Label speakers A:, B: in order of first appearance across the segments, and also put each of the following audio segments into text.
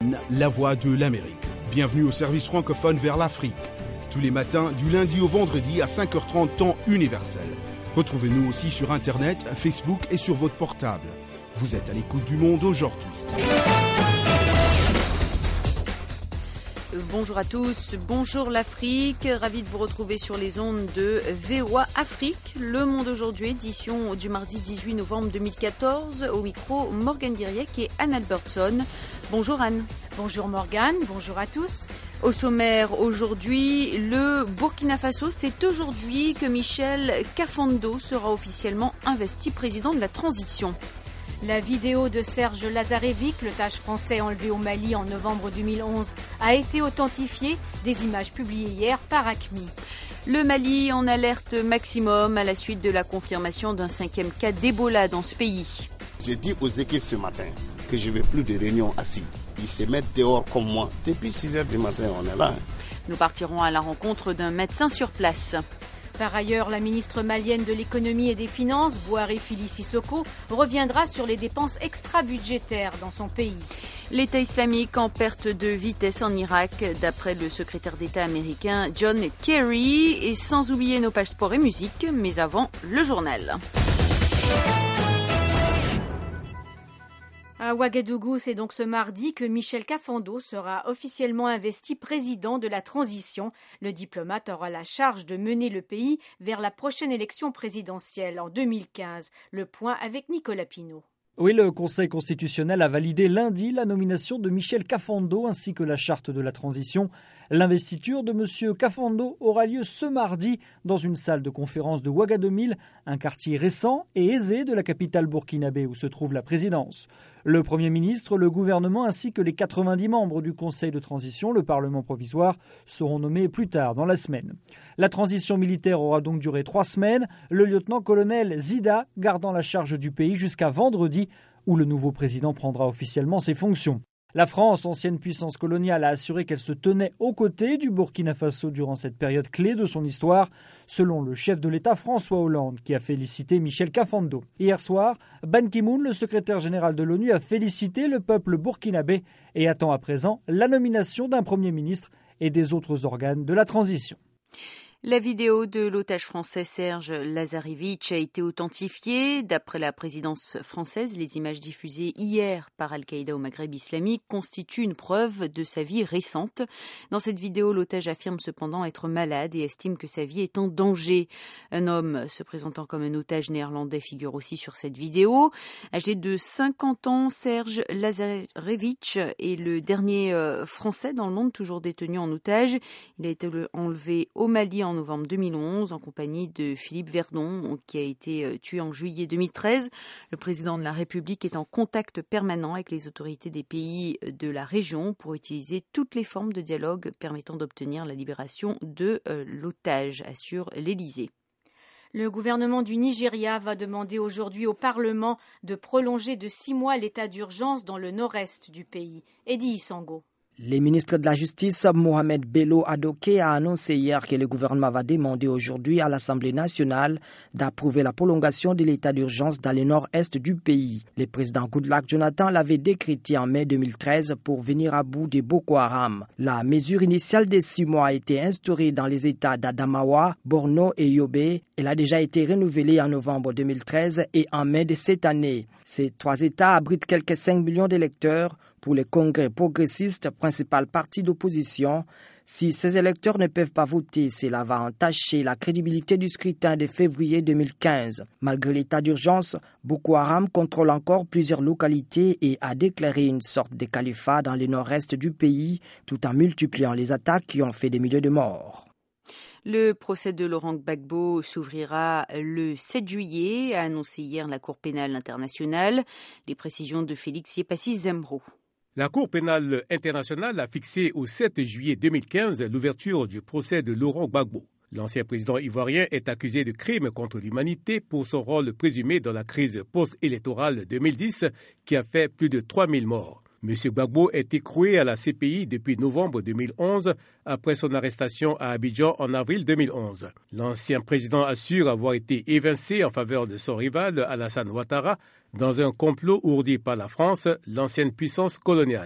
A: One, la voix de l'Amérique. Bienvenue au service francophone vers l'Afrique. Tous les matins, du lundi au vendredi à 5h30 temps universel. Retrouvez-nous aussi sur Internet, Facebook et sur votre portable. Vous êtes à l'écoute du Monde aujourd'hui.
B: Bonjour à tous, bonjour l'Afrique, ravi de vous retrouver sur les ondes de VOA Afrique. Le Monde aujourd'hui, édition du mardi 18 novembre 2014, au micro Morgane Diriec et Anne Albertson. Bonjour Anne.
C: Bonjour Morgane, bonjour à tous.
B: Au sommaire aujourd'hui, le Burkina Faso, c'est aujourd'hui que Michel Kafando sera officiellement investi président de la transition.
C: La vidéo de Serge Lazarevic, l'otage français enlevé au Mali en novembre 2011, a été authentifiée, des images publiées hier par ACMI.
B: Le Mali en alerte maximum à la suite de la confirmation d'un 5e cas d'Ebola dans ce pays.
D: J'ai dit aux équipes ce matin que je ne veux plus de réunions assises. Ils se mettent dehors comme moi. Depuis 6h du matin, on est là.
B: Nous partirons à la rencontre d'un médecin sur place.
C: Par ailleurs, la ministre malienne de l'économie et des finances, Bouhari Fili Sissoko, reviendra sur les dépenses extra-budgétaires dans son pays.
B: L'État islamique en perte de vitesse en Irak, d'après le secrétaire d'État américain John Kerry, et sans oublier nos pages sport et musique, mais avant, le journal.
C: À Ouagadougou, c'est donc ce mardi que Michel Kafando sera officiellement investi président de la transition. Le diplomate aura la charge de mener le pays vers la prochaine élection présidentielle en 2015. Le point avec Nicolas Pinault.
E: Oui, le Conseil constitutionnel a validé lundi la nomination de Michel Kafando ainsi que la charte de la transition. L'investiture de M. Kafando aura lieu ce mardi dans une salle de conférence de Ouagadougou, un quartier récent et aisé de la capitale burkinabé où se trouve la présidence. Le Premier ministre, le gouvernement ainsi que les 90 membres du Conseil de transition, le Parlement provisoire, seront nommés plus tard dans la semaine. La transition militaire aura donc duré 3 semaines, le lieutenant-colonel Zida gardant la charge du pays jusqu'à vendredi où le nouveau président prendra officiellement ses fonctions. La France, ancienne puissance coloniale, a assuré qu'elle se tenait aux côtés du Burkina Faso durant cette période clé de son histoire, selon le chef de l'État François Hollande, qui a félicité Michel Kafando. Hier soir, Ban Ki-moon, le secrétaire général de l'ONU, a félicité le peuple burkinabé et attend à présent la nomination d'un Premier ministre et des autres organes de la transition.
B: La vidéo de l'otage français Serge Lazarevic a été authentifiée. D'après la présidence française, les images diffusées hier par Al-Qaïda au Maghreb islamique constituent une preuve de sa vie récente. Dans cette vidéo, l'otage affirme cependant être malade et estime que sa vie est en danger. Un homme se présentant comme un otage néerlandais figure aussi sur cette vidéo. Âgé de 50 ans, Serge Lazarevic est le dernier Français dans le monde toujours détenu en otage. Il a été enlevé au Mali en novembre 2011 en compagnie de Philippe Verdon qui a été tué en juillet 2013. Le président de la République est en contact permanent avec les autorités des pays de la région pour utiliser toutes les formes de dialogue permettant d'obtenir la libération de l'otage, assure l'Élysée.
C: Le gouvernement du Nigeria va demander aujourd'hui au Parlement de prolonger de 6 mois l'état d'urgence dans le nord-est du pays. Eddie Isango.
F: Le ministre de la Justice, Mohamed Bello Adoké, a annoncé hier que le gouvernement va demander aujourd'hui à l'Assemblée nationale d'approuver la prolongation de l'état d'urgence dans le nord-est du pays. Le président Goodluck Jonathan l'avait décrété en mai 2013 pour venir à bout de Boko Haram. La mesure initiale des 6 mois a été instaurée dans les États d'Adamawa, Borno et Yobe. Elle a déjà été renouvelée en novembre 2013 et en mai de cette année. Ces 3 États abritent quelques 5 millions d'électeurs. Pour le Congrès progressiste, principal parti d'opposition, si ces électeurs ne peuvent pas voter, cela va entacher la crédibilité du scrutin de février 2015. Malgré l'état d'urgence, Boko Haram contrôle encore plusieurs localités et a déclaré une sorte de califat dans le nord-est du pays, tout en multipliant les attaques qui ont fait des milliers de morts.
B: Le procès de Laurent Gbagbo s'ouvrira le 7 juillet, a annoncé hier la Cour pénale internationale. Les précisions de Félix Yepassi-Zemro.
G: La Cour pénale internationale a fixé au 7 juillet 2015 l'ouverture du procès de Laurent Gbagbo. L'ancien président ivoirien est accusé de crimes contre l'humanité pour son rôle présumé dans la crise post-électorale 2010 qui a fait plus de 3000 morts. M. Gbagbo est écroué à la CPI depuis novembre 2011 après son arrestation à Abidjan en avril 2011. L'ancien président assure avoir été évincé en faveur de son rival Alassane Ouattara dans un complot ourdi par la France, l'ancienne puissance coloniale.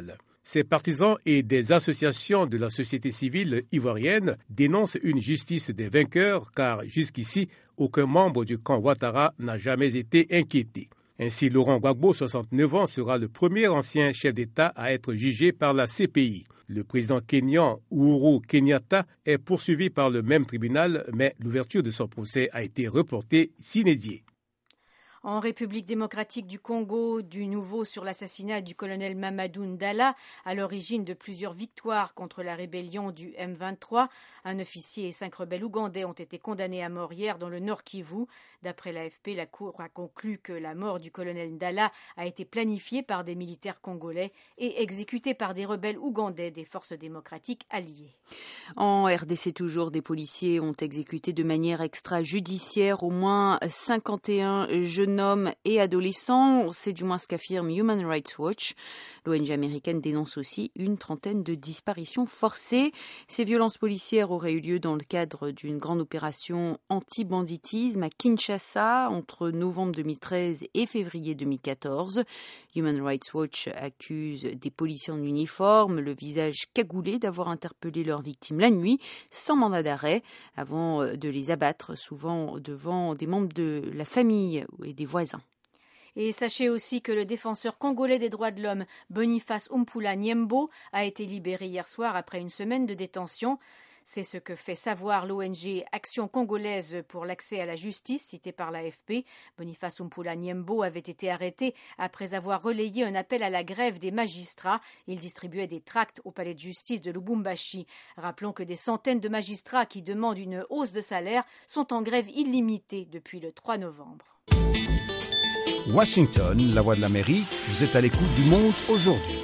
G: Ses partisans et des associations de la société civile ivoirienne dénoncent une justice des vainqueurs car jusqu'ici, aucun membre du camp Ouattara n'a jamais été inquiété. Ainsi, Laurent Gbagbo, 69 ans, sera le premier ancien chef d'État à être jugé par la CPI. Le président kényan Uhuru Kenyatta est poursuivi par le même tribunal, mais l'ouverture de son procès a été reportée sine die.
C: En République démocratique du Congo, du nouveau sur l'assassinat du colonel Mamadou Ndala, à l'origine de plusieurs victoires contre la rébellion du M23. Un officier et 5 rebelles ougandais ont été condamnés à mort hier dans le Nord Kivu. D'après l'AFP, la Cour a conclu que la mort du colonel Ndala a été planifiée par des militaires congolais et exécutée par des rebelles ougandais des forces démocratiques alliées.
B: En RDC toujours, des policiers ont exécuté de manière extrajudiciaire au moins 51 jeunes hommes et adolescents. C'est du moins ce qu'affirme Human Rights Watch. L'ONG américaine dénonce aussi une trentaine de disparitions forcées. Ces violences policières auraient eu lieu dans le cadre d'une grande opération anti-banditisme à Kinshasa entre novembre 2013 et février 2014. Human Rights Watch accuse des policiers en uniforme, le visage cagoulé, d'avoir interpellé leurs victimes la nuit sans mandat d'arrêt avant de les abattre, souvent devant des membres de la famille et des voisins.
C: Et sachez aussi que le défenseur congolais des droits de l'homme, Boniface Ompula Niembo, a été libéré hier soir après une semaine de détention. C'est ce que fait savoir l'ONG Action congolaise pour l'accès à la justice, citée par l'AFP. Boniface Ompula Niembo avait été arrêté après avoir relayé un appel à la grève des magistrats. Il distribuait des tracts au palais de justice de Lubumbashi. Rappelons que des centaines de magistrats qui demandent une hausse de salaire sont en grève illimitée depuis le 3 novembre.
A: Washington, la voix de l'Amérique, vous êtes à l'écoute du Monde aujourd'hui.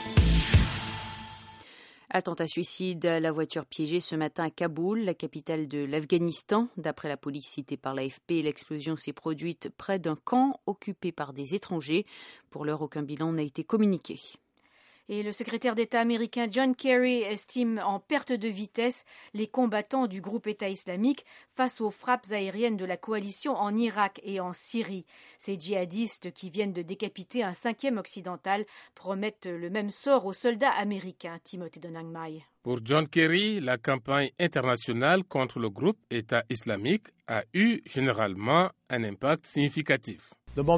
B: Attentat suicide à la voiture piégée ce matin à Kaboul, la capitale de l'Afghanistan. D'après la police citée par l'AFP, l'explosion s'est produite près d'un camp occupé par des étrangers. Pour l'heure, aucun bilan n'a été communiqué.
C: Et le secrétaire d'État américain John Kerry estime en perte de vitesse les combattants du groupe État islamique face aux frappes aériennes de la coalition en Irak et en Syrie. Ces djihadistes qui viennent de décapiter un 5e occidental promettent le même sort aux soldats américains. Timothée Donangmai.
H: Pour John Kerry, la campagne internationale contre le groupe État islamique a eu généralement un impact significatif.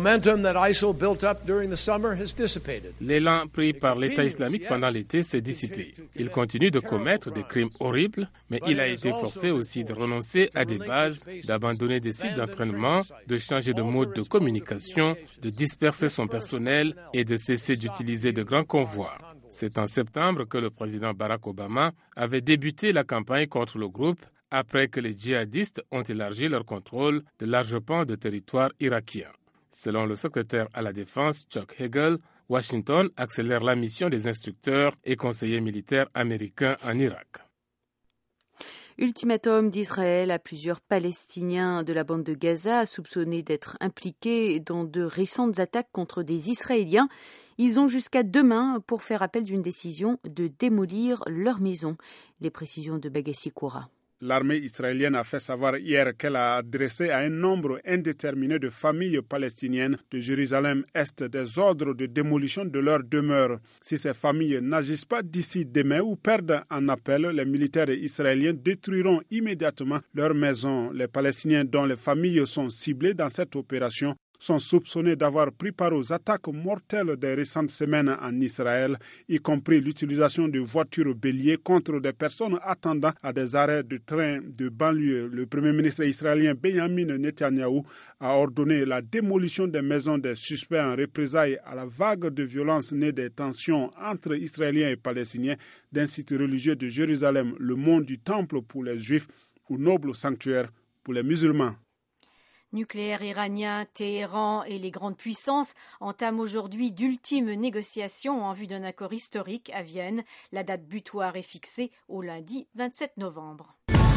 H: L'élan pris par l'État islamique pendant l'été s'est dissipé. Il continue de commettre des crimes horribles, mais il a été forcé aussi de renoncer à des bases, d'abandonner des sites d'entraînement, de changer de mode de communication, de disperser son personnel et de cesser d'utiliser de grands convois. C'est en septembre que le président Barack Obama avait débuté la campagne contre le groupe après que les djihadistes ont élargi leur contrôle de larges pans de territoire irakien. Selon le secrétaire à la Défense, Chuck Hagel, Washington accélère la mission des instructeurs et conseillers militaires américains en Irak.
B: Ultimatum d'Israël à plusieurs Palestiniens de la bande de Gaza soupçonnés d'être impliqués dans de récentes attaques contre des Israéliens. Ils ont jusqu'à demain pour faire appel d'une décision de démolir leur maison. Les précisions de Bagassi Koura.
I: L'armée israélienne a fait savoir hier qu'elle a adressé à un nombre indéterminé de familles palestiniennes de Jérusalem-Est des ordres de démolition de leurs demeures. Si ces familles n'agissent pas d'ici demain ou perdent un appel, les militaires israéliens détruiront immédiatement leurs maisons. Les Palestiniens dont les familles sont ciblées dans cette opération sont soupçonnés d'avoir pris part aux attaques mortelles des récentes semaines en Israël, y compris l'utilisation de voitures béliers contre des personnes attendant à des arrêts de train de banlieue. Le premier ministre israélien Benjamin Netanyahou a ordonné la démolition des maisons des suspects en représailles à la vague de violence née des tensions entre Israéliens et Palestiniens d'un site religieux de Jérusalem, le mont du Temple pour les Juifs ou noble sanctuaire pour les musulmans.
C: Nucléaire iranien, Téhéran et les grandes puissances entament aujourd'hui d'ultimes négociations en vue d'un accord historique à Vienne. La date butoir est fixée au lundi 27 novembre.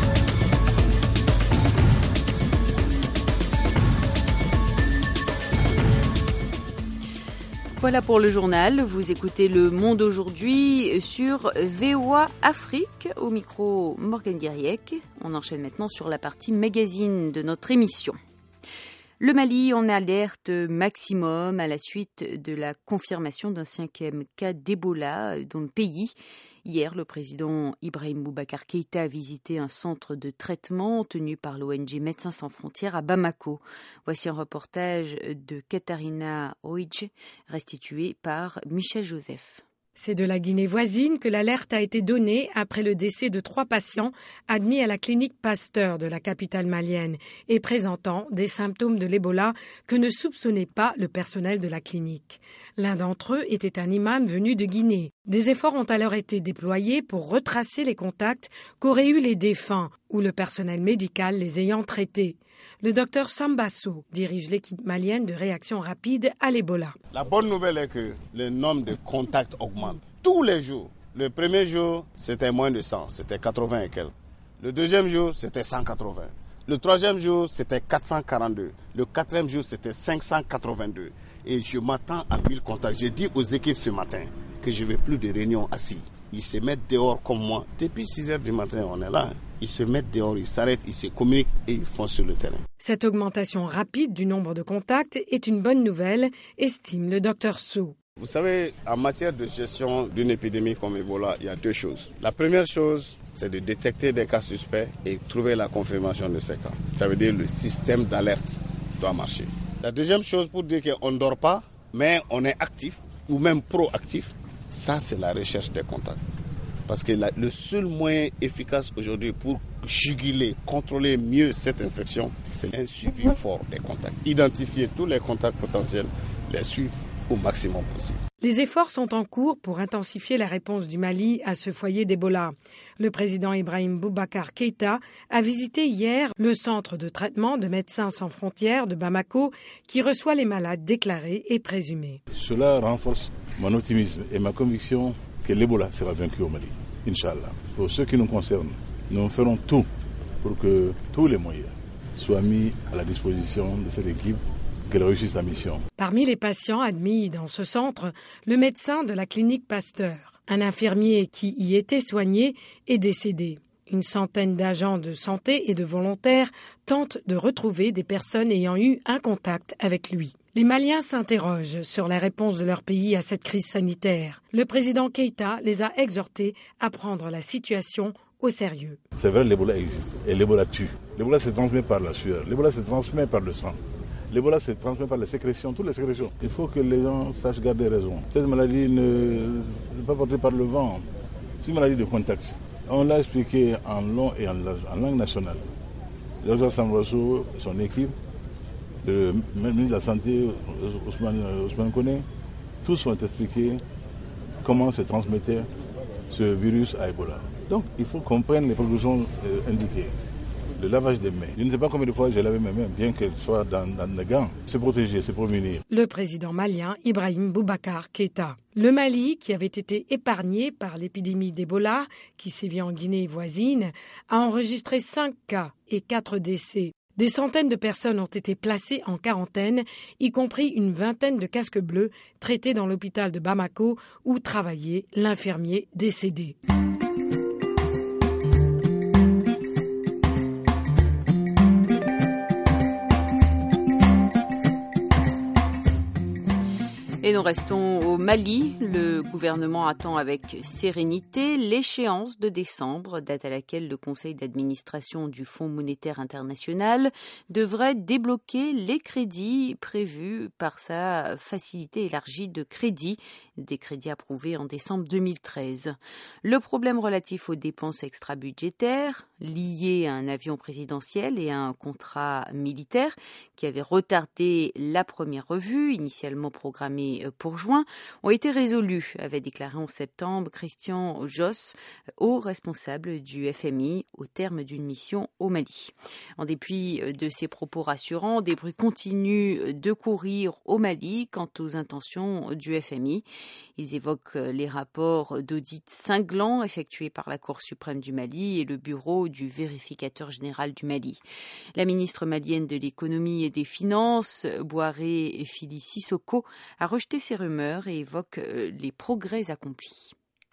B: Voilà pour le journal. Vous écoutez Le Monde aujourd'hui sur VOA Afrique. Au micro, Morgane Guiriec. On enchaîne maintenant sur la partie magazine de notre émission. Le Mali en alerte maximum à la suite de la confirmation d'un 5e cas d'Ebola dans le pays. Hier, le président Ibrahim Boubacar Keïta a visité un centre de traitement tenu par l'ONG Médecins sans frontières à Bamako. Voici un reportage de Katharina Oidje, restitué par Michel Joseph.
J: C'est de la Guinée voisine que l'alerte a été donnée après le décès de 3 patients admis à la clinique Pasteur de la capitale malienne et présentant des symptômes de l'Ebola que ne soupçonnait pas le personnel de la clinique. L'un d'entre eux était un imam venu de Guinée. Des efforts ont alors été déployés pour retracer les contacts qu'auraient eu les défunts ou le personnel médical les ayant traités. Le docteur Sambasso dirige l'équipe malienne de réaction rapide à l'Ebola.
D: La bonne nouvelle est que le nombre de contacts augmente tous les jours. Le premier jour, c'était moins de 100, c'était 80 et quelques. Le deuxième jour, c'était 180. Le troisième jour, c'était 442. Le quatrième jour, c'était 582. Et je m'attends à 1000 contacts. J'ai dit aux équipes ce matin que je ne veux plus de réunions assis. Ils se mettent dehors comme moi. Depuis 6 heures du matin, on est là. Ils se mettent dehors, ils s'arrêtent, ils se communiquent et ils font sur le terrain.
J: Cette augmentation rapide du nombre de contacts est une bonne nouvelle, estime le docteur Sow.
D: Vous savez, en matière de gestion d'une épidémie comme Ebola, il y a 2 choses. La première chose, c'est de détecter des cas suspects et trouver la confirmation de ces cas. Ça veut dire que le système d'alerte doit marcher. La deuxième chose, pour dire qu'on ne dort pas, mais on est actif ou même proactif, ça c'est la recherche des contacts. Parce que le seul moyen efficace aujourd'hui pour juguler, contrôler mieux cette infection, c'est un suivi fort des contacts. Identifier tous les contacts potentiels, les suivre au maximum possible.
J: Les efforts sont en cours pour intensifier la réponse du Mali à ce foyer d'Ebola. Le président Ibrahim Boubacar Keïta a visité hier le centre de traitement de Médecins sans frontières de Bamako qui reçoit les malades déclarés et présumés.
K: Cela renforce mon optimisme et ma conviction que l'Ebola sera vaincu au Mali, Inch'Allah. Pour ce qui nous concerne, nous ferons tout pour que tous les moyens soient mis à la disposition de cette équipe, qu'elle réussisse la mission.
J: Parmi les patients admis dans ce centre, le médecin de la clinique Pasteur, un infirmier qui y était soigné est décédé. Une centaine d'agents de santé et de volontaires tentent de retrouver des personnes ayant eu un contact avec lui. Les Maliens s'interrogent sur la réponse de leur pays à cette crise sanitaire. Le président Keïta les a exhortés à prendre la situation au sérieux.
K: C'est vrai, l'Ebola existe et l'Ebola tue. L'Ebola se transmet par la sueur, l'Ebola se transmet par le sang. L'Ebola se transmet par les sécrétions, toutes les sécrétions. Il faut que les gens sachent garder raison. Cette maladie n'est pas portée par le vent. C'est une maladie de contact. On l'a expliqué en long et en large, en langue nationale. Le docteur Sambasso et son équipe, le ministre de la Santé, Ousmane Koné, tous ont expliqué comment se transmettait ce virus à Ebola. Donc il faut qu'on prenne les précautions indiquées. Le lavage des mains. Je ne sais pas combien de fois j'ai lavé mes mains, bien qu'elles soient dans des gants. Se protéger, se prémunir.
J: Le président malien Ibrahim Boubacar Keïta. Le Mali, qui avait été épargné par l'épidémie d'Ebola, qui sévit en Guinée voisine, a enregistré 5 cas et 4 décès. Des centaines de personnes ont été placées en quarantaine, y compris une vingtaine de casques bleus traités dans l'hôpital de Bamako où travaillait l'infirmier décédé.
B: Et nous restons au Mali. Le gouvernement attend avec sérénité l'échéance de décembre, date à laquelle le conseil d'administration du Fonds monétaire international devrait débloquer les crédits prévus par sa facilité élargie de crédit, des crédits approuvés en décembre 2013. Le problème relatif aux dépenses extra-budgétaires, liées à un avion présidentiel et à un contrat militaire qui avait retardé la première revue, initialement programmée pour juin, ont été résolus, avait déclaré en septembre Christian Josse, haut responsable du FMI, au terme d'une mission au Mali. En dépit de ces propos rassurants, des bruits continuent de courir au Mali quant aux intentions du FMI. Ils évoquent les rapports d'audit cinglants effectués par la Cour suprême du Mali et le bureau du vérificateur général du Mali. La ministre malienne de l'économie et des finances, Boiré Fili Sissoko, a rejeté ces rumeurs et évoque les progrès accomplis.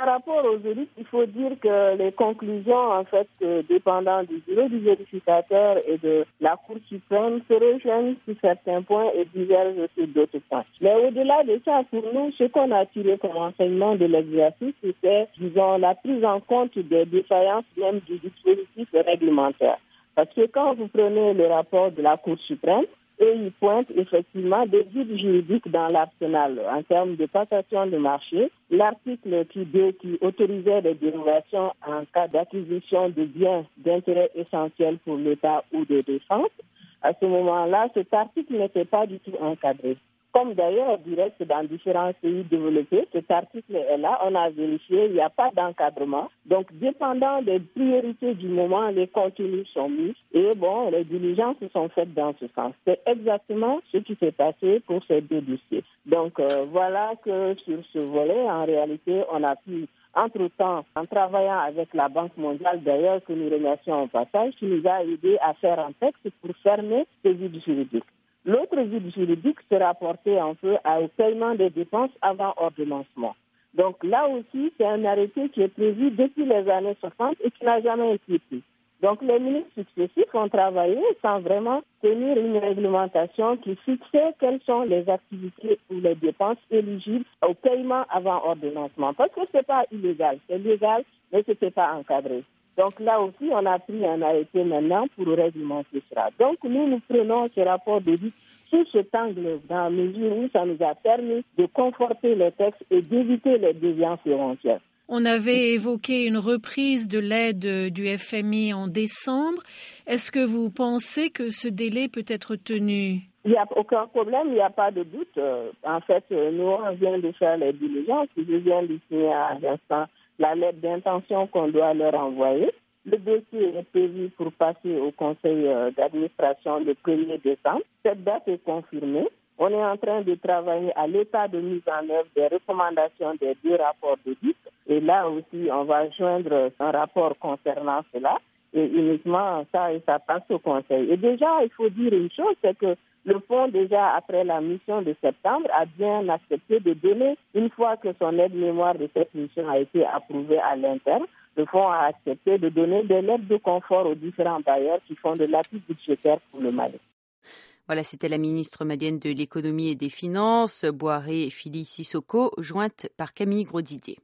L: Par rapport aux audits, il faut dire que les conclusions, en fait, dépendant du bureau du vérificateur et de la Cour suprême, se rejoignent sur certains points et divergent sur d'autres points. Mais au-delà de ça, pour nous, ce qu'on a tiré comme enseignement de l'exercice, c'est, disons, la prise en compte des défaillances même du dispositif réglementaire. Parce que quand vous prenez le rapport de la Cour suprême, et il pointe effectivement des vides juridiques dans l'arsenal en termes de passation de marché. L'article qui autorisait des dérogations en cas d'acquisition de biens d'intérêt essentiel pour l'État ou de défense. À ce moment-là, cet article n'était pas du tout encadré. Comme d'ailleurs, du reste, dans différents pays développés, cet article est là, on a vérifié, il n'y a pas d'encadrement. Donc, dépendant des priorités du moment, les contenus sont mis et bon, les diligences sont faites dans ce sens. C'est exactement ce qui s'est passé pour ces deux dossiers. Donc, voilà que sur ce volet, en réalité, on a pu, entre-temps, en travaillant avec la Banque mondiale, d'ailleurs, que nous remercions au passage, qui nous a aidé à faire un texte pour fermer ces vides juridiques. L'autre vide juridique se rapportait un peu au paiement des dépenses avant ordonnancement. Donc là aussi, c'est un arrêté qui est prévu depuis les années 60 et qui n'a jamais été pris. Donc les ministres successifs ont travaillé sans vraiment tenir une réglementation qui fixait quelles sont les activités ou les dépenses éligibles au paiement avant ordonnancement. Parce que ce n'est pas illégal, c'est légal, mais ce n'était pas encadré. Donc là aussi, on a pris un arrêté maintenant pour réglementer cela. Donc nous prenons ce rapport d'audit sous cet angle dans la mesure où ça nous a permis de conforter les textes et d'éviter les déviances éventuelles.
M: On avait évoqué une reprise de l'aide du FMI en décembre. Est-ce que vous pensez que ce délai peut être tenu?
L: Il n'y a aucun problème, il n'y a pas de doute. En fait, nous, on vient de faire les diligences. Je viens de signer à l'instant la lettre d'intention qu'on doit leur envoyer. Le dossier est prévu pour passer au conseil d'administration le 1er décembre. Cette date est confirmée. On est en train de travailler à l'état de mise en œuvre des recommandations des deux rapports d'audit. Et là aussi, on va joindre un rapport concernant cela. Et uniquement ça, et ça passe au conseil. Et déjà, il faut dire une chose, c'est que le fonds, déjà après la mission de septembre, a bien accepté de donner, une fois que son aide-mémoire de cette mission a été approuvée à l'interne, le fonds a accepté de donner des lettres de confort aux différents bailleurs qui font de l'appui budgétaire pour le Mali.
B: Voilà, c'était la ministre malienne de l'économie et des finances, Boiré Fili Sissoko, jointe par Camille Grosdidier.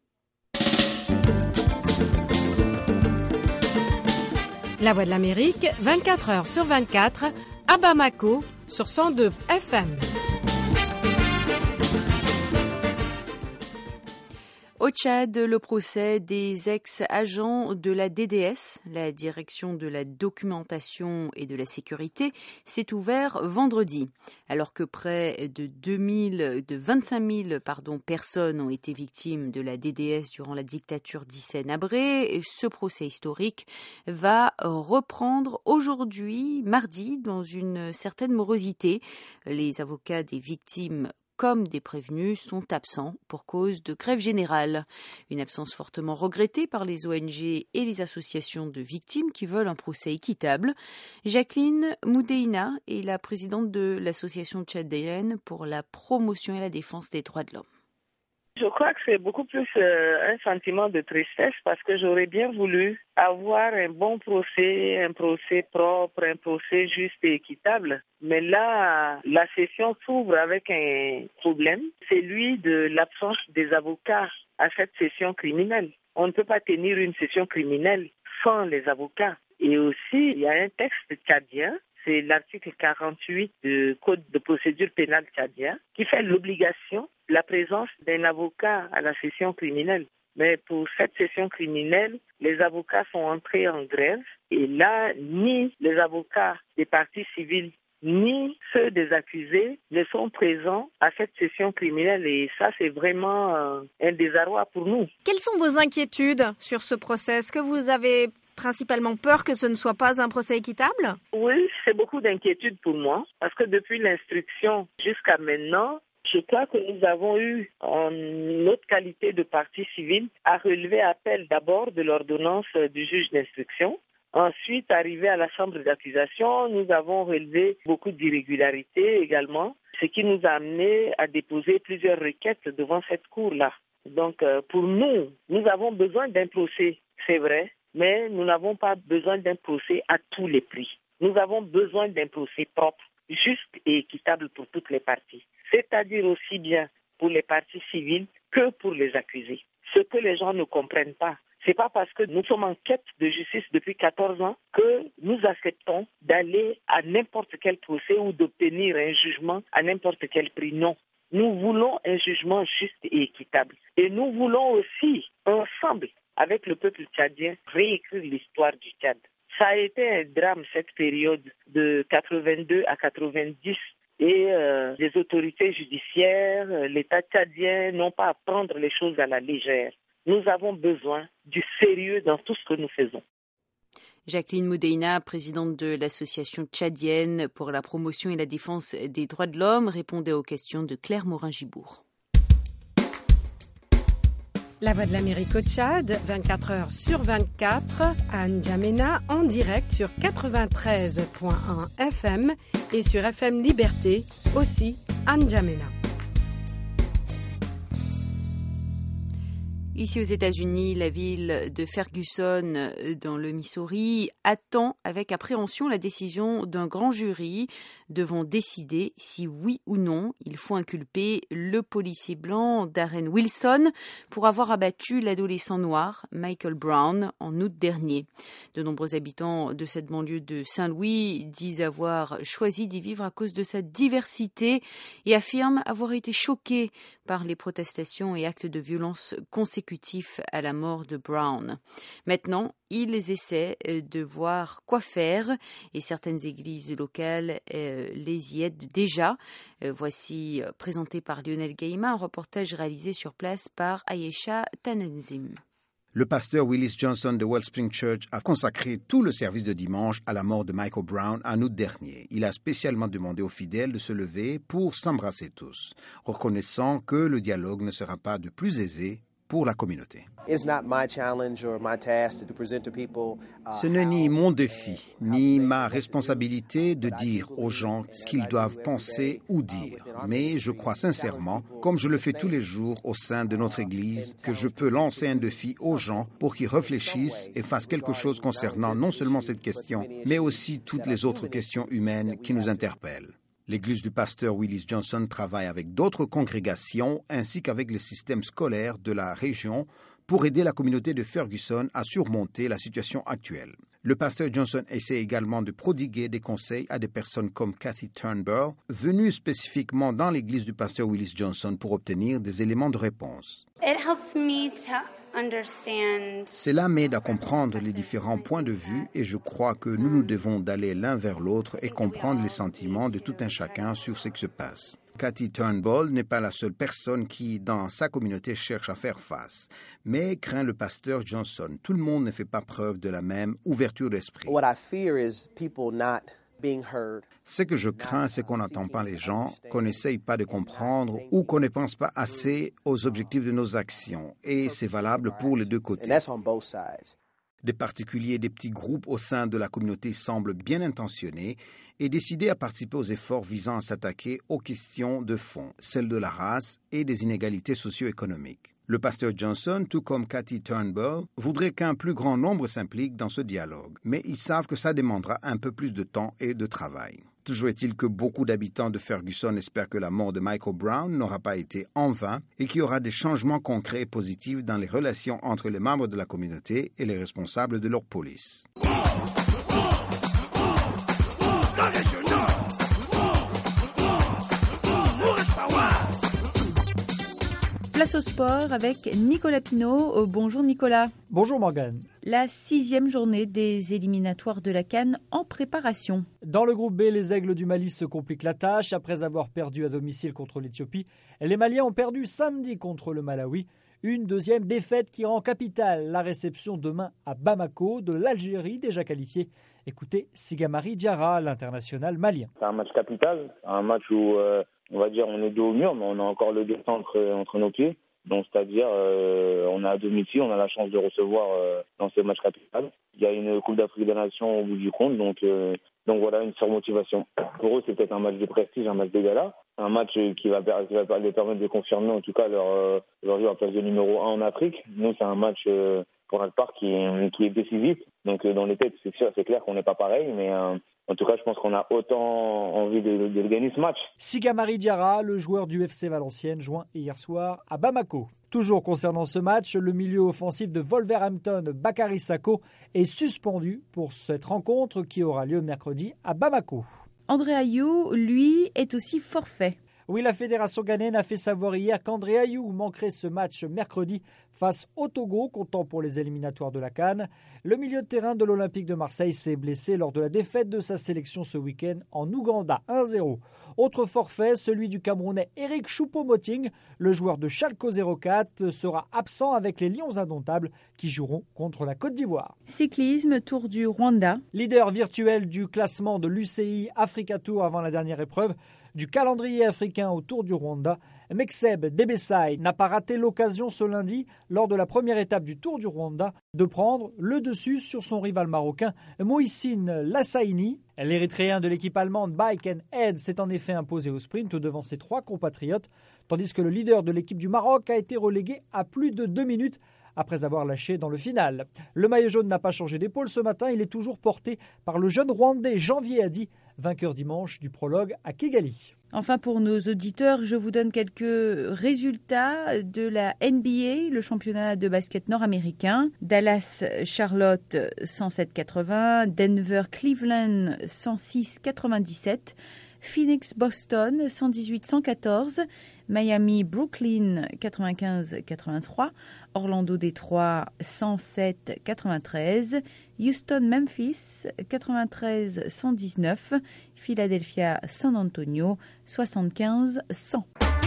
J: La Voix de l'Amérique, 24 heures sur 24, à Bamako, sur 102 FM.
B: Au Tchad, le procès des ex-agents de la DDS, la Direction de la documentation et de la sécurité, s'est ouvert vendredi. Alors que près de 25 000 personnes ont été victimes de la DDS durant la dictature d'Hissène Habré, ce procès historique va reprendre aujourd'hui, mardi, dans une certaine morosité. Les avocats des victimes comme des prévenus sont absents pour cause de grève générale. Une absence fortement regrettée par les ONG et les associations de victimes qui veulent un procès équitable. Jacqueline Moudéina est la présidente de l'association tchadienne pour la promotion et la défense des droits de l'homme.
N: Je crois que c'est beaucoup plus un sentiment de tristesse parce que j'aurais bien voulu avoir un bon procès, un procès propre, un procès juste et équitable. Mais là, la session s'ouvre avec un problème, c'est celui de l'absence des avocats à cette session criminelle. On ne peut pas tenir une session criminelle sans les avocats. Et aussi, il y a un texte tchadien, c'est l'article 48 du Code de procédure pénale tchadien, qui fait l'obligation de la présence d'un avocat à la session criminelle. Mais pour cette session criminelle, les avocats sont entrés en grève et là, ni les avocats des parties civiles ni ceux des accusés ne sont présents à cette session criminelle et ça, c'est vraiment un désarroi pour nous.
M: Quelles sont vos inquiétudes sur ce procès? Est-ce que vous avez principalement peur que ce ne soit pas un procès équitable?
N: Oui, c'est beaucoup d'inquiétude pour moi parce que depuis l'instruction jusqu'à maintenant, je crois que nous avons eu, en notre qualité de partie civile, à relever appel d'abord de l'ordonnance du juge d'instruction. Ensuite, arrivé à la chambre d'accusation, nous avons relevé beaucoup d'irrégularités également, ce qui nous a amené à déposer plusieurs requêtes devant cette cour-là. Donc pour nous, nous avons besoin d'un procès, c'est vrai, mais nous n'avons pas besoin d'un procès à tous les prix. Nous avons besoin d'un procès propre, juste et équitable pour toutes les parties. C'est-à-dire aussi bien pour les parties civiles que pour les accusés. Ce que les gens ne comprennent pas, c'est pas parce que nous sommes en quête de justice depuis 14 ans que nous acceptons d'aller à n'importe quel procès ou d'obtenir un jugement à n'importe quel prix. Non. Nous voulons un jugement juste et équitable. Et nous voulons aussi, ensemble, avec le peuple tchadien, réécrire l'histoire du Tchad. Ça a été un drame, cette période de 82 à 90. Et les autorités judiciaires, l'État tchadien n'ont pas à prendre les choses à la légère. Nous avons besoin du sérieux dans tout ce que nous faisons.
B: Jacqueline Moudeina, présidente de l'association tchadienne pour la promotion et la défense des droits de l'homme, répondait aux questions de Claire Morin-Gibourg.
J: La Voix de l'Amérique au Tchad, 24 heures sur 24, à N'Djamena, en direct sur 93.1 FM et sur FM Liberté, aussi à N'Djamena.
B: Ici aux États-Unis, la ville de Ferguson, dans le Missouri, attend avec appréhension la décision d'un grand jury devant décider si oui ou non il faut inculper le policier blanc Darren Wilson pour avoir abattu l'adolescent noir Michael Brown en août dernier. De nombreux habitants de cette banlieue de Saint-Louis disent avoir choisi d'y vivre à cause de sa diversité et affirment avoir été choqués par les protestations et actes de violence consécutifs à la mort de Brown. Maintenant, ils essaient de voir quoi faire et certaines églises locales les y aident déjà. Voici présenté par Lionel Gaïma un reportage réalisé sur place par Ayesha Tanenzim.
O: Le pasteur Willis Johnson de Wellspring Church a consacré tout le service de dimanche à la mort de Michael Brown en août dernier. Il a spécialement demandé aux fidèles de se lever pour s'embrasser tous, reconnaissant que le dialogue ne sera pas de plus aisé pour la communauté. Ce n'est ni mon défi, ni ma responsabilité de dire aux gens ce qu'ils doivent penser ou dire. Mais je crois sincèrement, comme je le fais tous les jours au sein de notre Église, que je peux lancer un défi aux gens pour qu'ils réfléchissent et fassent quelque chose concernant non seulement cette question, mais aussi toutes les autres questions humaines qui nous interpellent. L'Église du pasteur Willis Johnson travaille avec d'autres congrégations ainsi qu'avec les systèmes scolaires de la région pour aider la communauté de Ferguson à surmonter la situation actuelle. Le pasteur Johnson essaie également de prodiguer des conseils à des personnes comme Kathy Turnbull, venues spécifiquement dans l'Église du pasteur Willis Johnson pour obtenir des éléments de réponse. Cela m'aide à comprendre les différents points de vue et je crois que nous devons d'aller l'un vers l'autre et comprendre les sentiments de tout un chacun sur ce qui se passe. Kathy Turnbull n'est pas la seule personne qui, dans sa communauté, cherche à faire face, mais craint le pasteur Johnson. Tout le monde ne fait pas preuve de la même ouverture d'esprit. Ce que je crains, c'est qu'on n'entend pas les gens, qu'on n'essaye pas de comprendre ou qu'on ne pense pas assez aux objectifs de nos actions. Et c'est valable pour les deux côtés. Des particuliers et des petits groupes au sein de la communauté semblent bien intentionnés et décidés à participer aux efforts visant à s'attaquer aux questions de fond, celles de la race et des inégalités socio-économiques. Le pasteur Johnson, tout comme Kathy Turnbull, voudrait qu'un plus grand nombre s'implique dans ce dialogue, mais ils savent que ça demandera un peu plus de temps et de travail. Toujours est-il que beaucoup d'habitants de Ferguson espèrent que la mort de Michael Brown n'aura pas été en vain et qu'il y aura des changements concrets et positifs dans les relations entre les membres de la communauté et les responsables de leur police.
P: Place au sport avec Nicolas Pinault. Bonjour Nicolas.
E: Bonjour Morgane.
P: La 6e journée des éliminatoires de la CAN en préparation.
E: Dans le groupe B, les Aigles du Mali se compliquent la tâche. Après avoir perdu à domicile contre l'Éthiopie, les Maliens ont perdu samedi contre le Malawi. Une deuxième défaite qui rend capitale la réception demain à Bamako de l'Algérie déjà qualifiée. Écoutez Sigamari Diarra, l'international malien.
Q: C'est un match capital, un match où on va dire on est dos au mur, mais on a encore le destin entre nos pieds. Donc c'est-à-dire on est à domicile, on a la chance de recevoir dans ces matchs capitaux. Il y a une Coupe d'Afrique des Nations au bout du compte, donc voilà, une surmotivation. Pour eux, c'est peut-être un match de prestige, un match de gala. un match qui va les permettre de confirmer en tout cas leur jeu en place de numéro 1 en Afrique. Nous, c'est un match pour notre part qui est décisif. Donc dans les têtes, c'est sûr, c'est clair qu'on n'est pas pareil, mais en tout cas, je pense qu'on a autant envie de gagner ce match.
E: Sigamari Diarra, le joueur du FC Valenciennes, joint hier soir à Bamako. Toujours concernant ce match, le milieu offensif de Wolverhampton, Bakary Sako, est suspendu pour cette rencontre qui aura lieu mercredi à Bamako.
P: André Ayew, lui, est aussi forfait.
E: Oui, la fédération ghanéenne a fait savoir hier qu'André Ayew manquerait ce match mercredi face au Togo, comptant pour les éliminatoires de la CAN. Le milieu de terrain de l'Olympique de Marseille s'est blessé lors de la défaite de sa sélection ce week-end en Ouganda, 1-0. Autre forfait, celui du Camerounais Eric Choupo-Moting, le joueur de Schalke 04, sera absent avec les Lions indomptables qui joueront contre la Côte d'Ivoire.
P: Cyclisme, Tour du Rwanda.
E: Leader virtuel du classement de l'UCI Africa Tour avant la dernière épreuve, du calendrier africain au Tour du Rwanda, Mekseb Debesay n'a pas raté l'occasion ce lundi, lors de la première étape du Tour du Rwanda, de prendre le dessus sur son rival marocain Mohicine Lassaini. L'Érythréen de l'équipe allemande Bike & Head s'est en effet imposé au sprint devant ses 3 compatriotes, tandis que le leader de l'équipe du Maroc a été relégué à plus de 2 minutes après avoir lâché dans le final. Le maillot jaune n'a pas changé d'épaule ce matin, il est toujours porté par le jeune Rwandais Janvier Hadi, vainqueur dimanche du prologue à Kigali.
P: Enfin, pour nos auditeurs, je vous donne quelques résultats de la NBA, le championnat de basket nord-américain. Dallas-Charlotte 107-80, Denver-Cleveland 106-97, Phoenix-Boston 118-114, Miami-Brooklyn 95-83, Orlando-Détroit 107-93, Houston-Memphis 93-119, Philadelphia-San Antonio 75-100.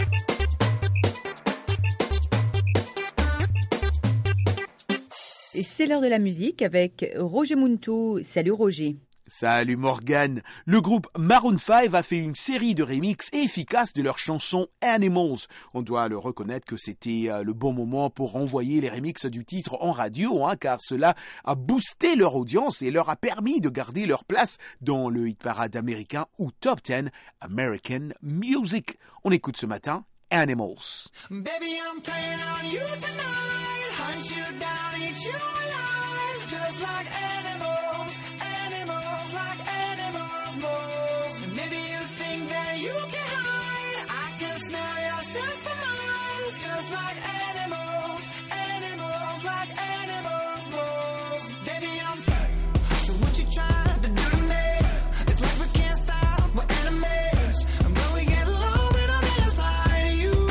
P: Et c'est l'heure de la musique avec Roger Muntu. Salut Roger.
A: Salut Morgane. Le groupe Maroon 5 a fait une série de remixes efficaces de leur chanson Animals. On doit le reconnaître que c'était le bon moment pour envoyer les remixes du titre en radio, car cela a boosté leur audience et leur a permis de garder leur place dans le hit-parade américain ou Top 10 American Music. On écoute ce matin Animals.
R: Baby, I'm playing on you tonight. Hunt you down, eat you alive. Just like animals, animals, like animals, moles. Maybe you think that you can hide. I can smell yourself for miles. Just like animals, animals, like animals, moles. Baby, I'm so what you trying to do to me? It's like we can't stop, we're enemies. And when we get low, we don't inside of you.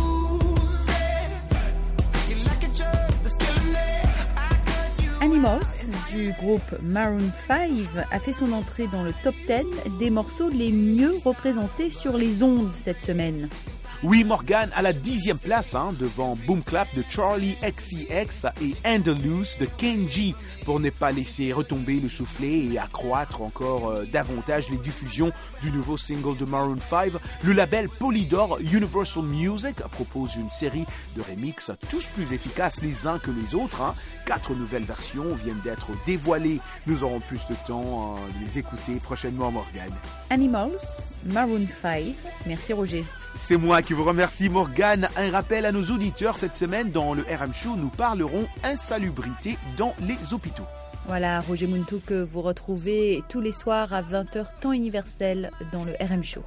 R: You like a drug that's killing me. I cut you.
P: Animals du groupe Maroon 5 a fait son entrée dans le top 10 des morceaux les mieux représentés sur les ondes cette semaine.
A: Oui, Morgan à la 10e place, devant Boom Clap de Charlie XCX et Andalus de Kenji, pour ne pas laisser retomber le soufflet et accroître encore davantage les diffusions du nouveau single de Maroon 5. Le label Polydor Universal Music propose une série de remixes tous plus efficaces les uns que les autres. 4 nouvelles versions viennent d'être dévoilées. Nous aurons plus de temps de les écouter prochainement, Morgan.
P: Animals, Maroon 5. Merci Roger.
A: C'est moi qui vous remercie, Morgane. Un rappel à nos auditeurs, cette semaine, dans le RM Show, nous parlerons insalubrité dans les hôpitaux.
P: Voilà, Roger Muntu que vous retrouvez tous les soirs à 20h temps universel dans le RM Show.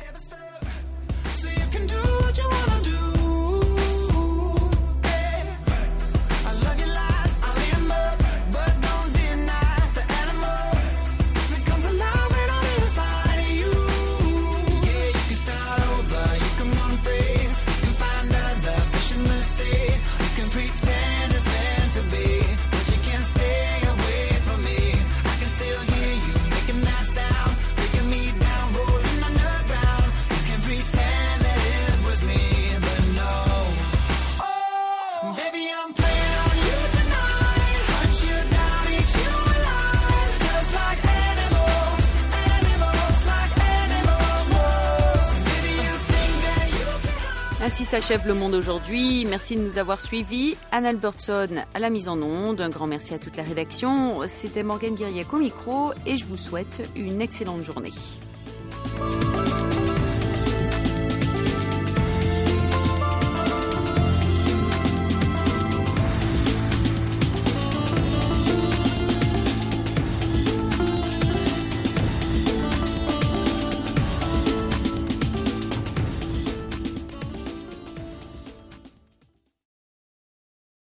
B: Ainsi s'achève Le Monde aujourd'hui. Merci de nous avoir suivis. Anne Albertson à la mise en onde. Un grand merci à toute la rédaction. C'était Morgane Guiriac au micro et je vous souhaite une excellente journée.